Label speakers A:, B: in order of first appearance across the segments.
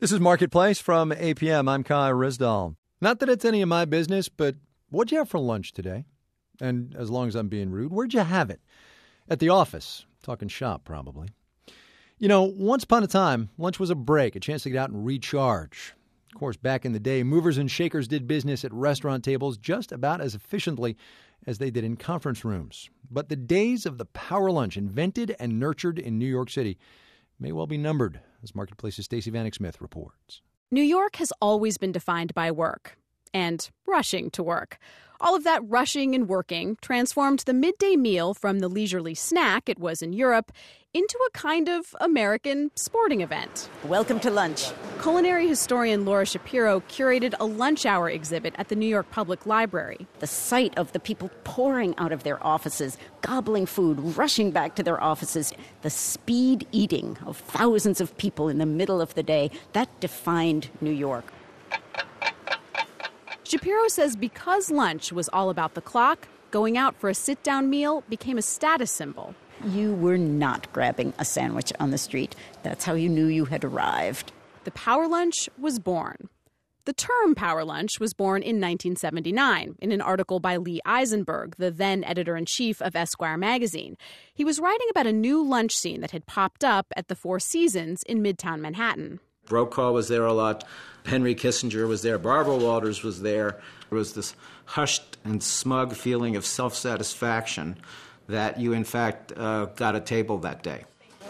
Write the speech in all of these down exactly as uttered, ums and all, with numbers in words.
A: This is Marketplace from A P M. I'm Kai Rizdal. Not that it's any of my business, but what'd you have for lunch today? And as long as I'm being rude, where'd you have it? At the office. Talking shop, probably. You know, once upon a time, lunch was a break, a chance to get out and recharge. Of course, back in the day, movers and shakers did business at restaurant tables just about as efficiently as they did in conference rooms. But the days of the power lunch, invented and nurtured in New York City, may well be numbered, as Marketplace's Stacey Vanek Smith reports.
B: New York has always been defined by work and rushing to work. All of that rushing and working transformed the midday meal from the leisurely snack it was in Europe into a kind of American sporting event.
C: Welcome to lunch.
B: Culinary historian Laura Shapiro curated a lunch hour exhibit at the New York Public Library.
C: The sight of the people pouring out of their offices, gobbling food, rushing back to their offices, the speed eating of thousands of people in the middle of the day, that defined New York.
B: Shapiro says because lunch was all about the clock, going out for a sit-down meal became a status symbol.
C: You were not grabbing a sandwich on the street. That's how you knew you had arrived.
B: The power lunch was born. The term power lunch was born in nineteen seventy-nine in an article by Lee Eisenberg, the then editor-in-chief of Esquire magazine. He was writing about a new lunch scene that had popped up at the Four Seasons in Midtown Manhattan.
D: Brokaw was there a lot. Henry Kissinger was there. Barbara Walters was there. There was this hushed and smug feeling of self-satisfaction that you, in fact, uh, got a table that day.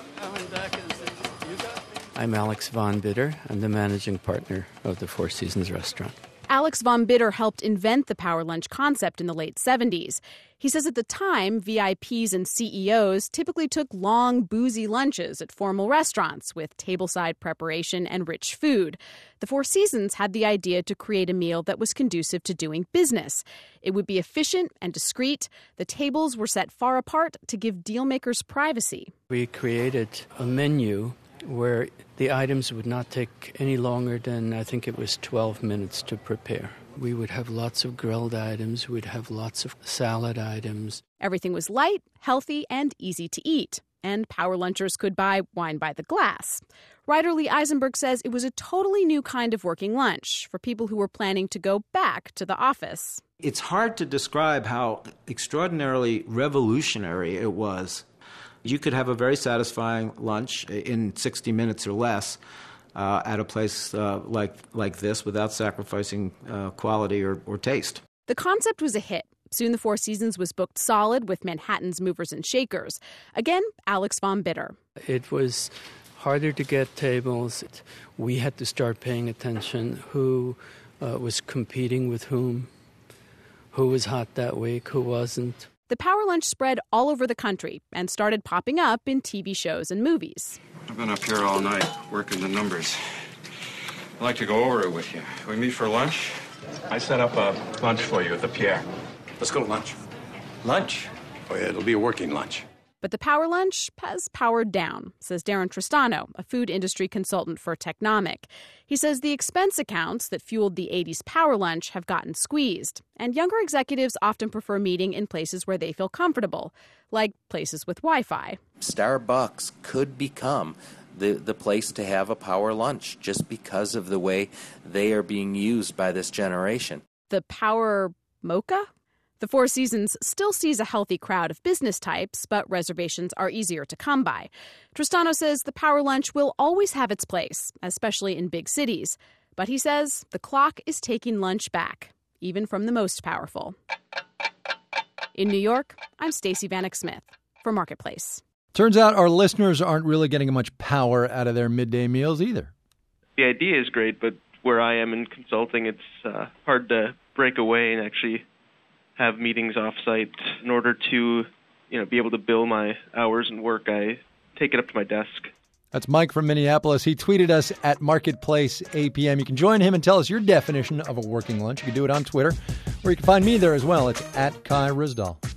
E: I'm Alex Von Bitter. I'm the managing partner of the Four Seasons restaurant.
B: Alex Von Bitter helped invent the power lunch concept in the late seventies. He says at the time, V I Ps and C E Os typically took long, boozy lunches at formal restaurants with tableside preparation and rich food. The Four Seasons had the idea to create a meal that was conducive to doing business. It would be efficient and discreet. The tables were set far apart to give dealmakers privacy.
E: We created a menu where the items would not take any longer than, I think it was twelve minutes to prepare. We would have lots of grilled items. We'd have lots of salad items.
B: Everything was light, healthy, and easy to eat. And power lunchers could buy wine by the glass. Writer Lee Eisenberg says it was a totally new kind of working lunch for people who were planning to go back to the office.
D: It's hard to describe how extraordinarily revolutionary it was. You could have a very satisfying lunch in sixty minutes or less uh, at a place uh, like like this without sacrificing uh, quality or, or taste.
B: The concept was a hit. Soon the Four Seasons was booked solid with Manhattan's movers and shakers. Again, Alex Von Bitter.
E: It was harder to get tables. We had to start paying attention who uh, was competing with whom, who was hot that week, who wasn't.
B: The power lunch spread all over the country and started popping up in T V shows and movies.
F: I've been up here all night working the numbers. I'd like to go over it with you. We meet for lunch? I set up a lunch for you at the Pierre.
G: Let's go to lunch. Lunch? Oh, yeah, it'll be a working lunch.
B: But the power lunch has powered down, says Darren Tristano, a food industry consultant for Technomic. He says the expense accounts that fueled the eighties power lunch have gotten squeezed, and younger executives often prefer meeting in places where they feel comfortable, like places with Wi-Fi.
H: Starbucks could become the, the place to have a power lunch just because of the way they are being used by this generation.
B: The power mocha? The Four Seasons still sees a healthy crowd of business types, but reservations are easier to come by. Tristano says the power lunch will always have its place, especially in big cities. But he says the clock is taking lunch back, even from the most powerful. In New York, I'm Stacey Vanek Smith for Marketplace.
A: Turns out our listeners aren't really getting much power out of their midday meals either.
I: The idea is great, but where I am in consulting, it's uh, hard to break away and actually have meetings off-site. In order to, you know, be able to bill my hours and work, I take it up to my desk.
A: That's Mike from Minneapolis. He tweeted us at Marketplace A P M. You can join him and tell us your definition of a working lunch. You can do it on Twitter, or you can find me there as well. It's at Kai Rizdal.